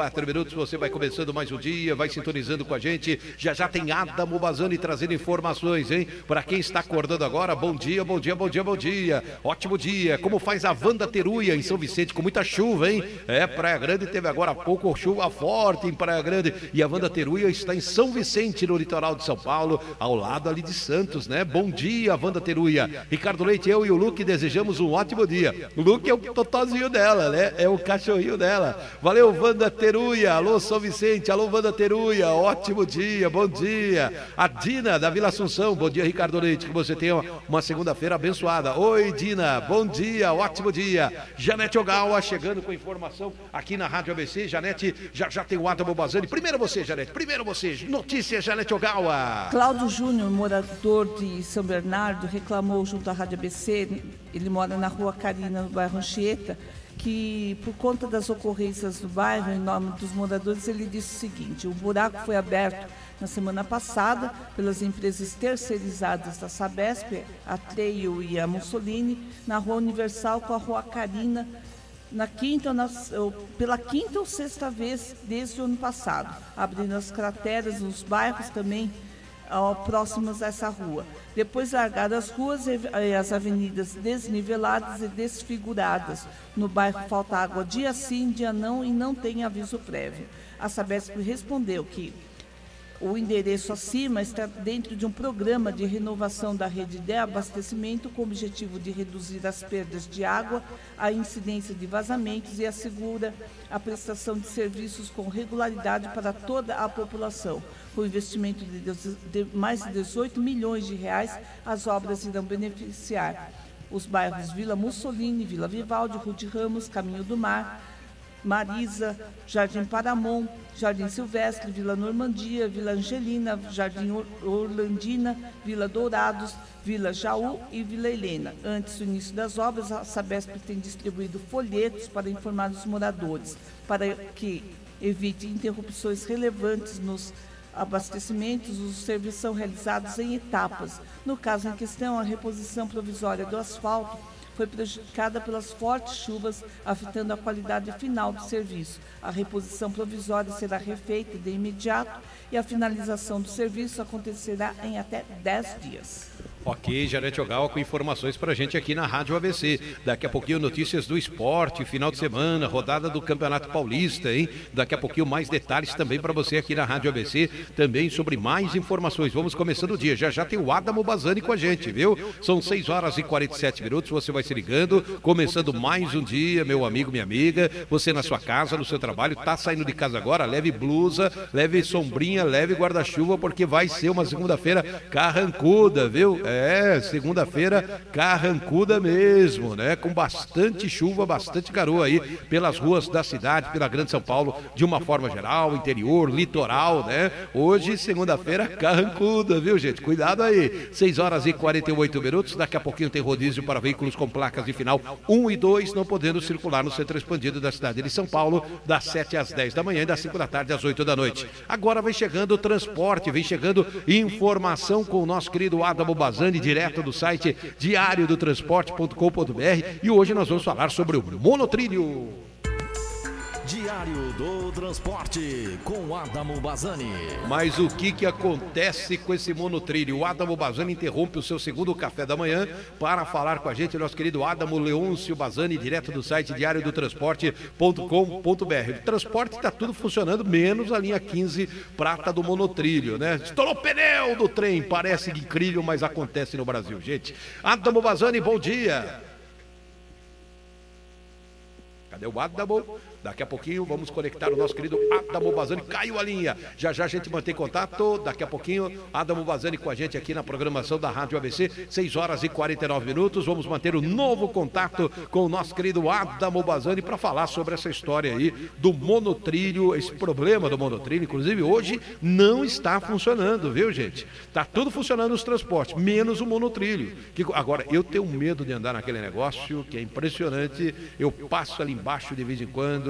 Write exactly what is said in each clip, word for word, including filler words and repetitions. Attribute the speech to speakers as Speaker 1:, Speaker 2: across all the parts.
Speaker 1: quatro minutos, você vai começando mais um dia, vai sintonizando com a gente. Já já tem Adamo Bazzani trazendo informações, hein? Para quem está acordando agora, bom dia, bom dia, bom dia, bom dia. Ótimo dia. Como faz a Wanda Teruia em São Vicente, com muita chuva, hein? É, Praia Grande teve agora há pouco chuva forte em Praia Grande. E a Wanda Teruia está em São Vicente, no litoral de São Paulo, ao lado ali de Santos, né? Bom dia, Wanda Teruia. Ricardo Leite, eu e o Luque desejamos um ótimo dia. O Luque é o totozinho dela, né? É o cachorrinho dela. Valeu, Wanda Teruia. Alô, São Vicente. Alô, Wanda Teruia. Ótimo dia, bom dia. A Dina, da Vila Assunção. Bom dia, Ricardo Leite. Que você tenha uma segunda-feira abençoada. Oi, Dina. Bom dia, ótimo dia. Janete Ogawa chegando com informação aqui na Rádio A B C. Janete, já já tem o Adamo Bazzani. Primeiro você, Janete. Primeiro você. Notícias, Janete Ogawa.
Speaker 2: Cláudio Júnior, morador de São Bernardo, reclamou junto à Rádio A B C, ele mora na Rua Carina, no bairro Anchieta, que por conta das ocorrências do bairro, em nome dos moradores, ele disse o seguinte: o buraco foi aberto na semana passada pelas empresas terceirizadas da Sabesp, a Treio e a Mussolini, na Rua Universal com a Rua Carina, na quinta, na, pela quinta ou sexta vez desde o ano passado, abrindo as crateras nos bairros também ó, próximos a essa rua. Depois largaram as ruas e as avenidas desniveladas e desfiguradas. No bairro falta água dia sim, dia não e não tem aviso prévio. A Sabesp respondeu que o endereço acima está dentro de um programa de renovação da rede de abastecimento com o objetivo de reduzir as perdas de água, a incidência de vazamentos e assegura a prestação de serviços com regularidade para toda a população. Com investimento de mais de dezoito milhões de reais, as obras irão beneficiar os bairros Vila Mussolini, Vila Vivaldi, Rude Ramos, Caminho do Mar, Marisa, Jardim Paramount, Jardim Silvestre, Vila Normandia, Vila Angelina, Jardim Orlandina, Vila Dourados, Vila Jaú e Vila Helena. Antes do início das obras, a Sabesp tem distribuído folhetos para informar os moradores, para que evite interrupções relevantes nos abastecimentos. Os serviços são realizados em etapas. No caso em questão, a reposição provisória do asfalto foi prejudicada pelas fortes chuvas, afetando a qualidade final do serviço. A reposição provisória será refeita de imediato e a finalização do serviço acontecerá em até dez dias.
Speaker 1: Ok, Janete Ogawa com informações pra gente aqui na Rádio A B C. Daqui a pouquinho notícias do esporte, final de semana, rodada do Campeonato Paulista, hein? Daqui a pouquinho mais detalhes também para você aqui na Rádio A B C, também sobre mais informações. Vamos começando o dia, já já tem o Adamo Bazzani com a gente, viu? São seis horas e quarenta e sete minutos, você vai se ligando, começando mais um dia, meu amigo, minha amiga, você na sua casa, no seu trabalho, tá saindo de casa agora, leve blusa, leve sombrinha, leve guarda-chuva, porque vai ser uma segunda-feira carrancuda, viu? É. É, segunda-feira carrancuda mesmo, né? Com bastante chuva, bastante garoa aí pelas ruas da cidade, pela Grande São Paulo, de uma forma geral, interior, litoral, né? Hoje, segunda-feira carrancuda, viu, gente? Cuidado aí. seis horas e quarenta e oito minutos, daqui a pouquinho tem rodízio para veículos com placas de final um e dois, não podendo circular no centro expandido da cidade de São Paulo, das sete às dez da manhã e das cinco da tarde às oito da noite. Agora vem chegando o transporte, vem chegando informação com o nosso querido Adamo Bazzani, direto do site diário do transporte ponto com ponto br, e hoje nós vamos falar sobre o monotrilho.
Speaker 3: Diário do Transporte com Adamo Bazzani.
Speaker 1: Mas o que que acontece com esse monotrilho? O Adamo Bazzani interrompe o seu segundo café da manhã para falar com a gente, nosso querido Adamo Leôncio Bazzani, direto do site diário do transporte ponto com ponto br. O transporte está tudo funcionando, menos a linha quinze prata do monotrilho, né? Estourou o pneu do trem, parece incrível, mas acontece no Brasil, gente. Adamo Bazzani, bom dia. Cadê o Adamo? Daqui a pouquinho vamos conectar o nosso querido Adamo Bazzani. Caiu a linha. Já já a gente mantém contato. Daqui a pouquinho, Adamo Bazzani com a gente aqui na programação da Rádio A B C. seis horas e quarenta e nove minutos. Vamos manter o novo contato com o nosso querido Adamo Bazzani para falar sobre essa história aí do monotrilho, esse problema do monotrilho. Inclusive, hoje não está funcionando, viu, gente? Tá tudo funcionando nos transportes, menos o monotrilho. Que, agora, eu tenho medo de andar naquele negócio que é impressionante. Eu passo ali embaixo de vez em quando,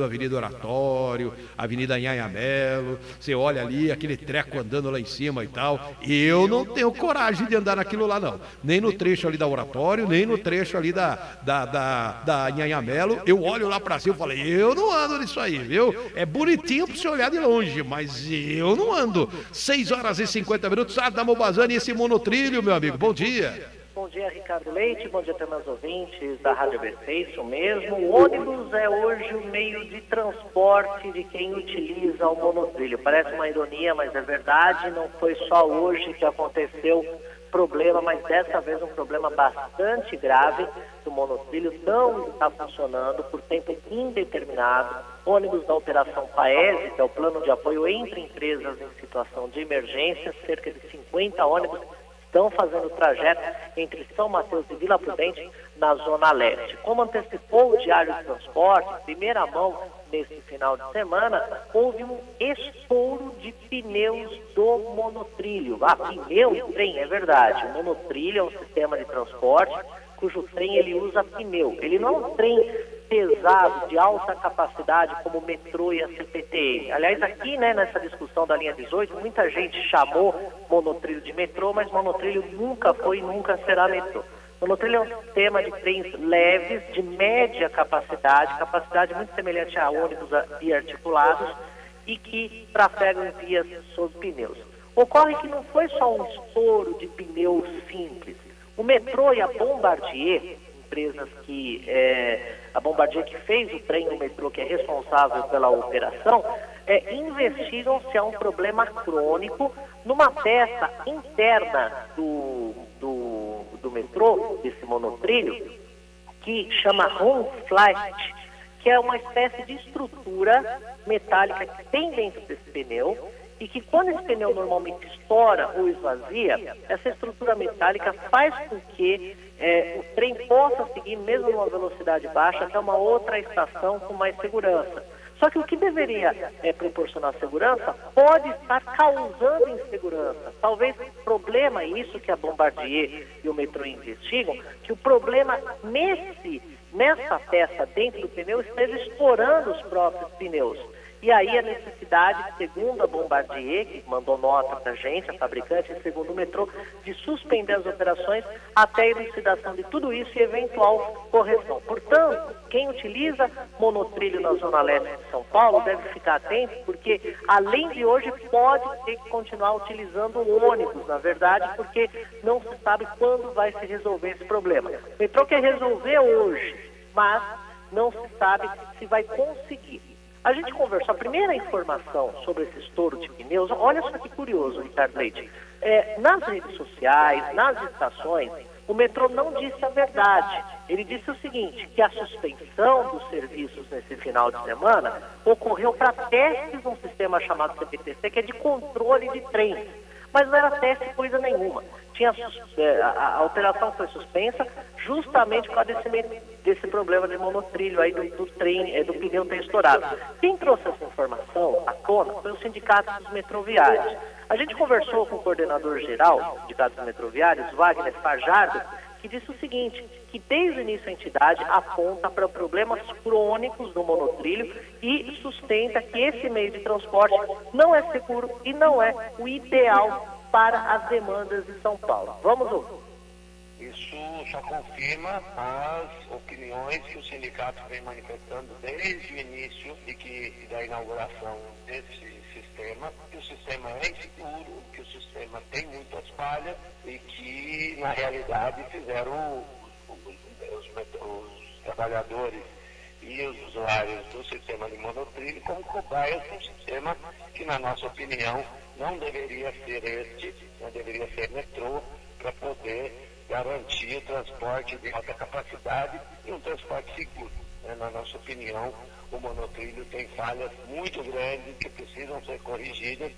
Speaker 1: Avenida Oratório, Avenida Anhanhamelo, você olha ali, aquele treco andando lá em cima e tal. Eu não tenho coragem de andar naquilo lá, não. Nem no trecho ali da Oratório, nem no trecho ali da, da, da, da Anhanhamelo. Eu olho lá pra cima e falei, eu não ando nisso aí, viu? É bonitinho pra você olhar de longe, mas eu não ando. seis horas e cinquenta minutos, Adamo Bazani, esse monotrilho, meu amigo. Bom dia.
Speaker 4: Bom dia, Ricardo Leite, bom dia também aos ouvintes da Rádio A B C, isso mesmo. O ônibus é hoje o meio de transporte de quem utiliza o monotrilho. Parece uma ironia, mas é verdade, não foi só hoje que aconteceu problema, mas dessa vez um problema bastante grave. O monotrilho não está funcionando por tempo indeterminado. Ônibus da Operação Paese, que é o plano de apoio entre empresas em situação de emergência, cerca de cinquenta ônibus estão fazendo o trajeto entre São Mateus e Vila Prudente, na Zona Leste. Como antecipou o Diário de Transporte, em primeira mão, nesse final de semana, houve um estouro de pneus do monotrilho. Ah, pneu e trem, é verdade. O monotrilho é um sistema de transporte cujo trem ele usa pneu. Ele não é um trem pesado, de alta capacidade, como o metrô e a C P T M. Aliás, aqui, né, nessa discussão da linha dezoito, muita gente chamou monotrilho de metrô, mas monotrilho nunca foi e nunca será metrô. Monotrilho é um sistema de trens leves, de média capacidade, capacidade muito semelhante a ônibus biarticulados e que trafegam em vias sob pneus. Ocorre que não foi só um estouro de pneus simples. O metrô e a Bombardier, empresas que, é, a Bombardier que fez o trem no metrô, que é responsável pela operação, é, investigam se há um problema crônico numa peça interna do, do, do metrô, desse monotrilho, que chama home flight, que é uma espécie de estrutura metálica que tem dentro desse pneu, e que quando esse pneu normalmente estoura ou esvazia, essa estrutura metálica faz com que é, o trem possa seguir, mesmo numa velocidade baixa, até uma outra estação com mais segurança. Só que o que deveria é, proporcionar segurança pode estar causando insegurança. Talvez o problema, isso que a Bombardier e o metrô investigam, que o problema nesse, nessa peça dentro do pneu esteja estourando os próprios pneus. E aí a necessidade, segundo a Bombardier, que mandou nota para a gente, a fabricante, e segundo o metrô, de suspender as operações até a elucidação de tudo isso e eventual correção. Portanto, quem utiliza monotrilho na Zona Leste de São Paulo deve ficar atento, porque além de hoje pode ter que continuar utilizando o ônibus, na verdade, porque não se sabe quando vai se resolver esse problema. O metrô quer resolver hoje, mas não se sabe se vai conseguir. A gente conversou, a primeira informação sobre esse estouro de pneus, olha só que curioso, Ricardo Leite, é, nas redes sociais, nas estações, o metrô não disse a verdade. Ele disse o seguinte, que a suspensão dos serviços nesse final de semana ocorreu para testes num sistema chamado C P T C, que é de controle de trens. Mas não era teste coisa nenhuma. Tinha, é, a, a operação foi suspensa justamente por causa desse, desse problema de monotrilho aí do, do trem, é, do pneu ter estourado. Quem trouxe essa informação à tona foi o Sindicato dos Metroviários. A gente conversou com o coordenador geral do Sindicato dos Metroviários, Wagner Fajardo, que disse o seguinte, que desde o início a entidade aponta para problemas crônicos do monotrilho e sustenta que esse meio de transporte não é seguro e não é o ideal para as demandas de São Paulo. Vamos ouvir.
Speaker 5: Isso só confirma as opiniões que o sindicato vem manifestando desde o início de que, da inauguração desse sistema, que o sistema é inseguro, que o sistema tem muitas falhas e que, na realidade, fizeram os, os, os trabalhadores e os usuários do sistema de monotrilho como cobaias de um sistema que, na nossa opinião, não deveria ser este, não deveria ser metrô, para poder garantir o transporte de alta capacidade e um transporte seguro. Na nossa opinião, o monotrilho tem falhas muito grandes que precisam ser corrigidas.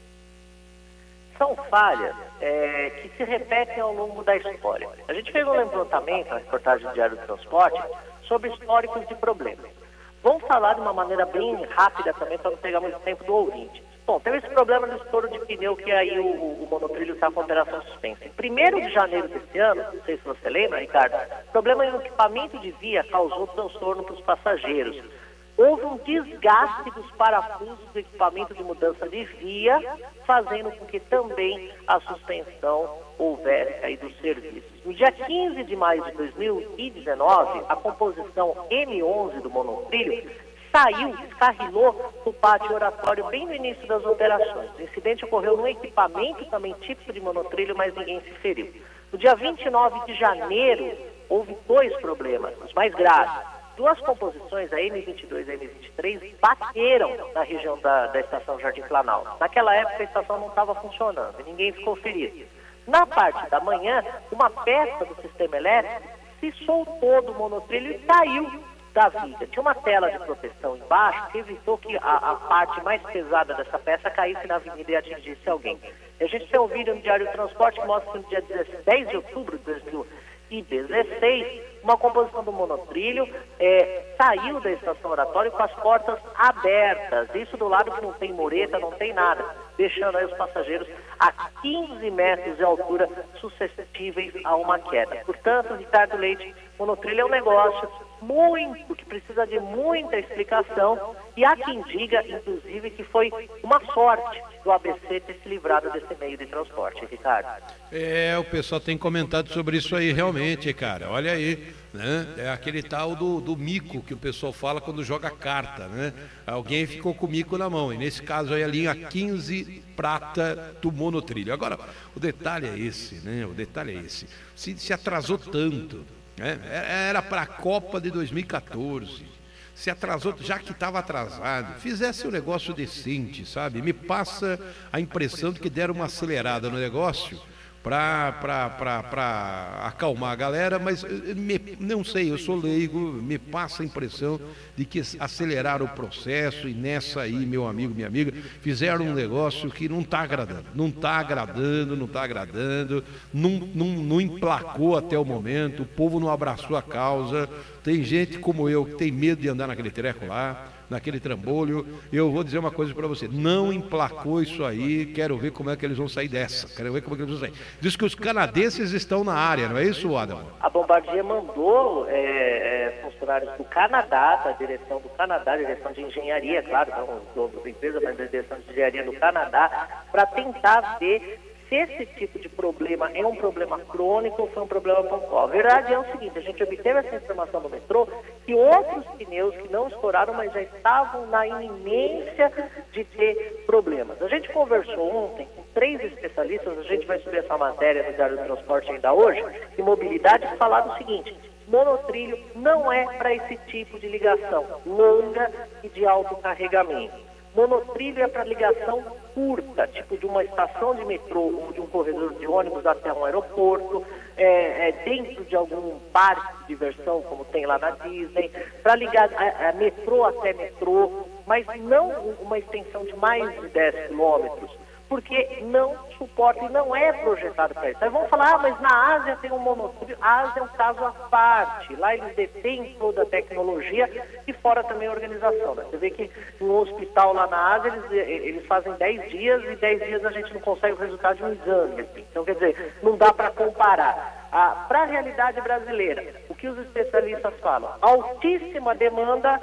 Speaker 4: São falhas é, que se repetem ao longo da história. A gente fez um levantamento, na reportagem do Diário do Transporte, sobre históricos de problemas. Vamos falar de uma maneira bem rápida também, para não pegar muito tempo do ouvinte. Bom, teve esse problema do estouro de pneu que aí o, o monotrilho está com operação suspensa. Em primeiro de janeiro desse ano, não sei se você lembra, Ricardo, problema no equipamento de via causou transtorno para os passageiros. houve um desgaste dos parafusos do equipamento de mudança de via, fazendo com que também a suspensão houvesse caído dos serviços. No dia quinze de maio de dois mil e dezenove, a composição M onze do monotrilho saiu, descarrilou no pátio oratório bem no início das operações. O incidente ocorreu num equipamento também típico de monotrilho, mas ninguém se feriu. No dia vinte e nove de janeiro, houve dois problemas, os mais graves. Duas composições, a M vinte e dois e a M vinte e três, bateram na região da, da estação Jardim Planalto. Naquela época a estação não estava funcionando e ninguém ficou ferido. Na parte da manhã, uma peça do sistema elétrico se soltou do monotrilho e caiu da viga. Tinha uma tela de proteção embaixo que evitou que a, a parte mais pesada dessa peça caísse na avenida e atingisse alguém. E a gente tem um vídeo no Diário do Transporte que mostra que no dia dez de outubro de dois mil e dezesseis, uma composição do monotrilho é, saiu da estação oratório com as portas abertas. Isso do lado que não tem mureta, não tem nada, deixando aí os passageiros a quinze metros de altura suscetíveis a uma queda. Portanto, Ricardo Leite, monotrilho é um negócio muito, que precisa de muita explicação, e há quem diga, inclusive, que foi uma sorte do A B C ter se livrado desse meio de transporte, Ricardo.
Speaker 1: É, o pessoal tem comentado sobre isso aí, realmente, cara, olha aí, né? É aquele tal do, do mico que o pessoal fala quando joga carta, né? Alguém ficou com o mico na mão, e nesse caso aí a linha quinze prata do monotrilho. Agora, o detalhe é esse, né? O detalhe é esse, se, se atrasou tanto, né? Era para a Copa de dois mil e quatorze, se atrasou, já que estava atrasado, fizesse um negócio decente, sabe? Me passa a impressão de que deram uma acelerada no negócio para acalmar a galera, mas me, não sei, eu sou leigo, me passa a impressão de que aceleraram o processo e nessa aí, meu amigo, minha amiga, fizeram um negócio que não está agradando, não está agradando, não está agradando, não, não, não emplacou até o momento, o povo não abraçou a causa, tem gente como eu que tem medo de andar naquele treco lá, naquele trambolho. Eu vou dizer uma coisa para você, não emplacou isso aí, quero ver como é que eles vão sair dessa, quero ver como é que eles vão sair. Diz que os canadenses estão na área, não é isso, Adamo?
Speaker 4: A Bombardier mandou é, é, funcionários do Canadá, da direção do Canadá, direção de engenharia, claro, não os donos da empresa, mas da direção de engenharia do Canadá, para tentar ver se esse tipo de problema é um problema crônico ou foi um problema pontual. A verdade é o seguinte, a gente obteve essa informação do metrô, que outros pneus que não estouraram, mas já estavam na iminência de ter problemas. A gente conversou ontem com três especialistas, a gente vai subir essa matéria no Diário do Transporte ainda hoje, de mobilidade, que falaram o seguinte: monotrilho não é para esse tipo de ligação longa e de alto carregamento. Monotrilho é para ligação curta, tipo de uma estação de metrô ou de um corredor de ônibus até um aeroporto, é, é, dentro de algum parque de diversão, como tem lá na Disney, para ligar a, a metrô até metrô, mas não uma extensão de mais de dez quilômetros, porque não suporta e não é projetado para isso. Aí vão falar, ah, mas na Ásia tem um monotrilho. A Ásia é um caso à parte. Lá eles detêm toda a tecnologia e fora também a organização. Né? Você vê que no hospital lá na Ásia eles, eles fazem dez dias e dez dias a gente não consegue o resultado de um exame. Assim. Então, quer dizer, não dá para comparar. Ah, para a realidade brasileira, o que os especialistas falam? Altíssima demanda,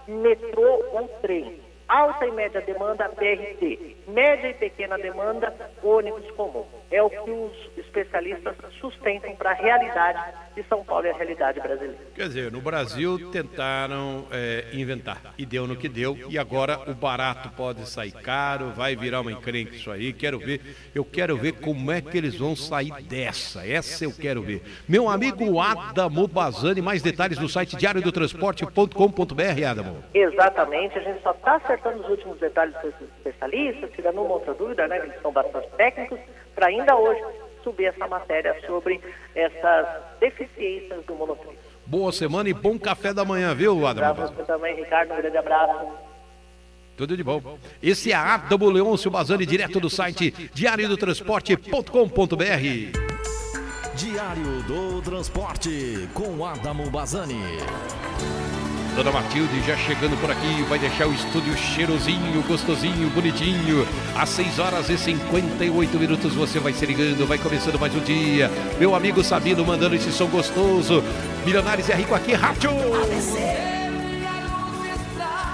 Speaker 4: metrô ou trem. Alta e média demanda, B R T. Média e pequena demanda, ônibus comum. É o que os especialistas sustentam para a realidade de São Paulo e a realidade brasileira.
Speaker 1: Quer dizer, no Brasil tentaram é, inventar, e deu no que deu, e agora o barato pode sair caro, vai virar uma encrenca isso aí, quero ver, eu quero ver como é que eles vão sair dessa, essa eu quero ver. Meu amigo Adamo Bazzani, mais detalhes no site diário do transporte ponto com ponto b r, Adamo.
Speaker 4: Exatamente, a gente só está acertando os últimos detalhes com esses especialistas, tirando uma outra dúvida, né, eles são bastante técnicos, para ainda hoje subir essa matéria sobre essas deficiências do monotrilho.
Speaker 1: Boa semana e bom café da manhã, viu, Adamo?
Speaker 4: Para você também, Ricardo, um grande abraço.
Speaker 1: Tudo de bom. Esse é Adamo Leôncio Bazzani, direto do site diário do transporte ponto com ponto b r.
Speaker 3: Diário do Transporte com Adamo Bazzani.
Speaker 1: Dona Matilde já chegando por aqui, vai deixar o estúdio cheirosinho, gostosinho, bonitinho. Às seis horas e cinquenta e oito minutos você vai se ligando, vai começando mais um dia. Meu amigo Sabino mandando esse som gostoso. Milionários é rico aqui, rádio!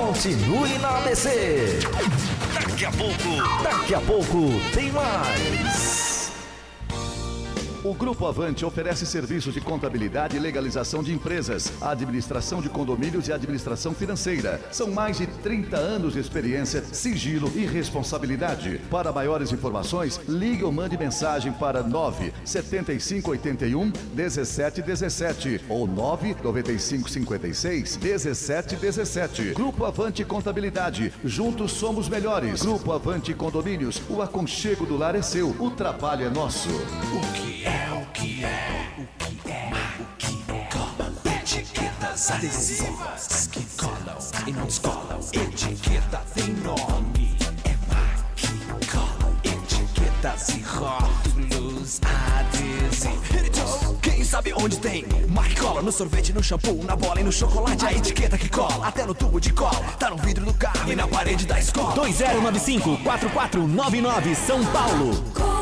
Speaker 3: Continue na A B C. Daqui a pouco, daqui a pouco tem mais. O Grupo Avante oferece serviços de contabilidade e legalização de empresas, administração de condomínios e administração financeira. São mais de trinta anos de experiência, sigilo e responsabilidade. Para maiores informações, ligue ou mande mensagem para nove sete cinco oito um um sete um sete ou nove nove cinco cinco seis um sete um sete. Grupo Avante Contabilidade. Juntos somos melhores. Grupo Avante Condomínios. O aconchego do lar é seu. O trabalho é nosso.
Speaker 6: O que é? É o que é, o que é, o que é. Cola, etiquetas adesivas que colam e não descolam. Etiqueta tem nome, é Mac. Cola, etiquetas e rótulos adesivos. Quem sabe onde tem? Mac Cola no sorvete, no shampoo, na bola e no chocolate. A etiqueta que cola, até no tubo de cola. Tá no vidro do carro e na parede da escola.
Speaker 7: dois zero nove cinco, quatro quatro nove nove, São Paulo.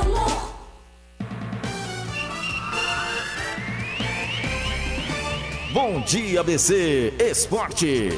Speaker 3: Bom dia, A B C Esporte.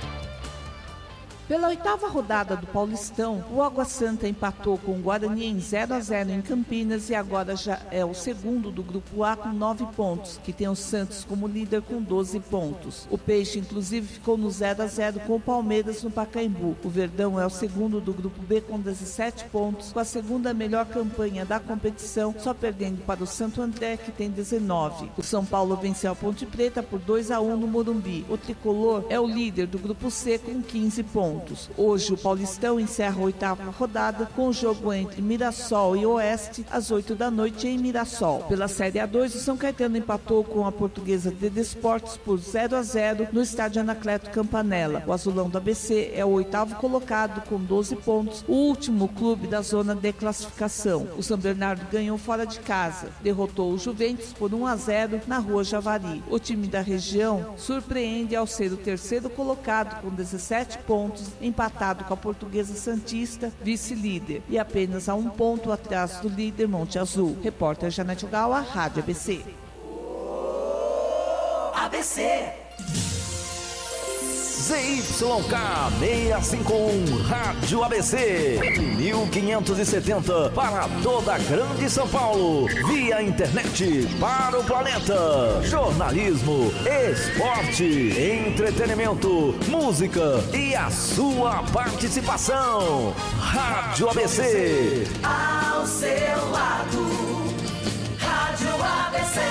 Speaker 2: Pela oitava rodada do Paulistão, o Água Santa empatou com o Guarani em zero a zero em Campinas e agora já é o segundo do Grupo A com nove pontos, que tem o Santos como líder com doze pontos. O Peixe, inclusive, ficou no zero a zero com o Palmeiras no Pacaembu. O Verdão é o segundo do Grupo B com dezessete pontos, com a segunda melhor campanha da competição, só perdendo para o Santo André, que tem dezenove. O São Paulo venceu a Ponte Preta por dois a um no Morumbi. O Tricolor é o líder do Grupo C com quinze pontos. Hoje o Paulistão encerra a oitava rodada com o jogo entre Mirassol e Oeste às oito da noite em Mirassol. Pela Série A dois, o São Caetano empatou com a Portuguesa de Desportos por zero a zero no estádio Anacleto Campanella. O Azulão do A B C é o oitavo colocado com doze pontos, o último clube da zona de classificação. O São Bernardo ganhou fora de casa, derrotou o Juventus por um a zero na Rua Javari. O time da região surpreende ao ser o terceiro colocado com dezessete pontos, empatado com a Portuguesa Santista, vice-líder, e apenas a um ponto atrás do líder Monte Azul. Repórter Janete Ogawa, Rádio A B C.
Speaker 6: A B C
Speaker 3: Z Y K seiscentos e cinquenta e um, Rádio A B C, mil quinhentos e setenta para toda a grande São Paulo, via internet para o planeta. Jornalismo, esporte, entretenimento, música e a sua participação. Rádio A B C,
Speaker 6: ao seu lado. Rádio A B C.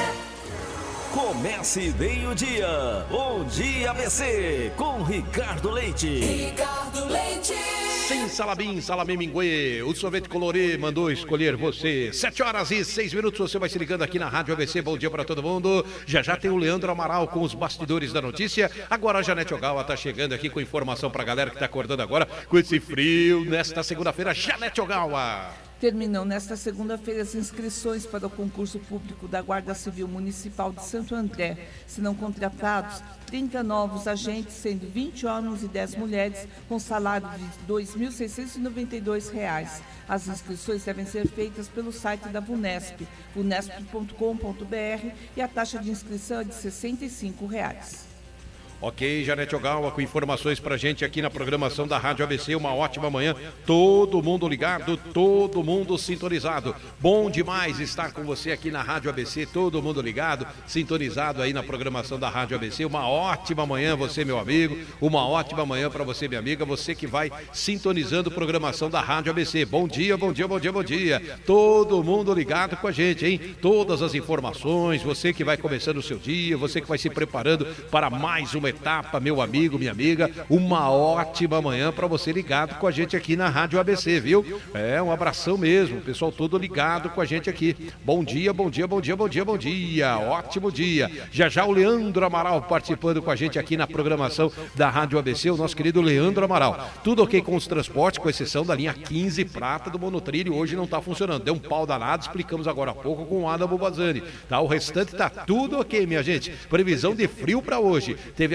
Speaker 3: Comece bem o dia. Bom dia, A B C, com Ricardo Leite.
Speaker 6: Ricardo Leite.
Speaker 1: Sim, Salabim, Salamim Minguê. O Sorvete Colorê mandou escolher você. Sete horas e seis minutos, você vai se ligando aqui na Rádio A B C. Bom dia para todo mundo. Já já tem o Leandro Amaral com os bastidores da notícia. Agora a Janete Ogawa tá chegando aqui com informação pra galera que tá acordando agora com esse frio nesta segunda-feira. Janete Ogawa.
Speaker 2: Terminam nesta segunda-feira as inscrições para o concurso público da Guarda Civil Municipal de Santo André. Serão contratados trinta novos agentes, sendo vinte homens e dez mulheres, com salário de dois mil seiscentos e noventa e dois reais. As inscrições devem ser feitas pelo site da VUNESP, vunesp ponto com ponto br, e a taxa de inscrição é de sessenta e cinco reais.
Speaker 1: Ok, Janete Ogawa com informações pra gente aqui na programação da Rádio A B C. Uma ótima manhã, todo mundo ligado, todo mundo sintonizado. Bom demais estar com você aqui na Rádio A B C, todo mundo ligado, sintonizado aí na programação da Rádio A B C. Uma ótima manhã, você, meu amigo, uma ótima manhã pra você, minha amiga, você que vai sintonizando a programação da Rádio A B C. Bom dia, bom dia, bom dia, bom dia. Todo mundo ligado com a gente, hein? Todas as informações, você que vai começando o seu dia, você que vai se preparando para mais uma etapa, meu amigo, minha amiga, uma ótima manhã para você ligado com a gente aqui na Rádio A B C, viu? É, um abração mesmo, o pessoal todo ligado com a gente aqui. Bom dia, bom dia, bom dia, bom dia, bom dia, ótimo dia. Já já o Leandro Amaral participando com a gente aqui na programação da Rádio A B C, o nosso querido Leandro Amaral. Tudo ok com os transportes, com exceção da linha quinze prata do monotrilho, hoje não tá funcionando, deu um pau danado, explicamos agora há pouco com o Adamo Bazani, tá? O restante tá tudo ok, minha gente. Previsão de frio para hoje, teve a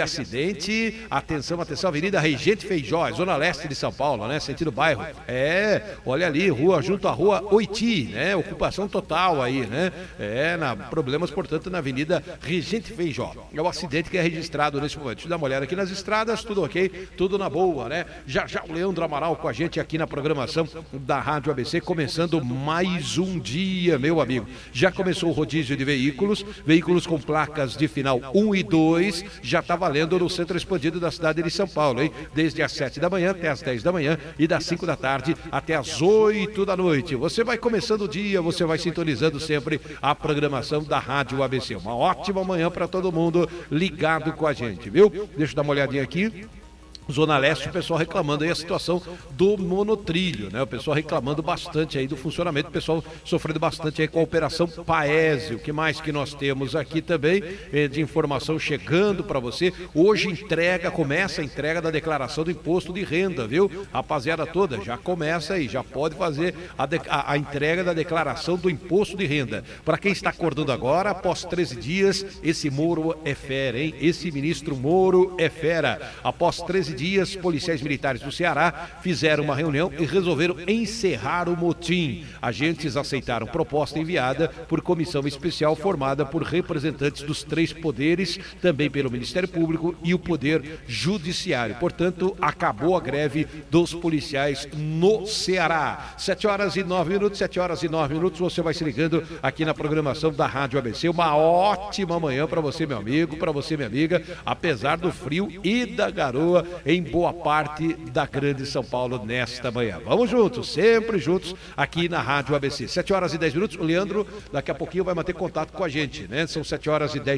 Speaker 1: acidente. Atenção, atenção, Avenida Regente Feijó, Zona Leste de São Paulo, né? Sentido bairro. É, olha ali, rua junto à rua Oiti, né? Ocupação total aí, né? É, na, problemas, portanto, na Avenida Regente Feijó. É o acidente que é registrado nesse momento. Deixa eu dar uma olhada aqui nas estradas, tudo ok, tudo na boa, né? Já já o Leandro Amaral com a gente aqui na programação da Rádio A B C, começando mais um dia, meu amigo. Já começou o rodízio de veículos, veículos com placas de final um e dois, já está valendo no centro expandido da cidade de São Paulo, hein? Desde as sete da manhã até as dez da manhã e das cinco da tarde até as oito da noite. Você vai começando o dia, você vai sintonizando sempre a programação da Rádio A B C. Uma ótima manhã para todo mundo ligado com a gente, viu? Deixa eu dar uma olhadinha aqui. Zona Leste, o pessoal reclamando aí a situação do monotrilho, né? O pessoal reclamando bastante aí do funcionamento, o pessoal sofrendo bastante aí com a Operação Paese. O que mais que nós temos aqui também eh, de informação chegando para você? Hoje entrega, começa a entrega da declaração do imposto de renda, viu? Rapaziada toda, já começa aí, já pode fazer a, de, a, a entrega da declaração do imposto de renda. Para quem está acordando agora, após treze dias, esse Moro é fera, hein? Esse ministro Moro é fera. Após treze dias, policiais militares do Ceará fizeram uma reunião e resolveram encerrar o motim. Agentes aceitaram proposta enviada por comissão especial formada por representantes dos três poderes, também pelo Ministério Público e o Poder Judiciário. Portanto, acabou a greve dos policiais no Ceará. Sete horas e nove minutos, sete horas e nove minutos, você vai se ligando aqui na programação da Rádio A B C. Uma ótima manhã para você, meu amigo, para você, minha amiga, apesar do frio e da garoa em boa parte da grande São Paulo nesta manhã. Vamos juntos, sempre juntos aqui na Rádio A B C. sete horas e dez minutos, o Leandro daqui a pouquinho vai manter contato com a gente, né? São sete horas e dez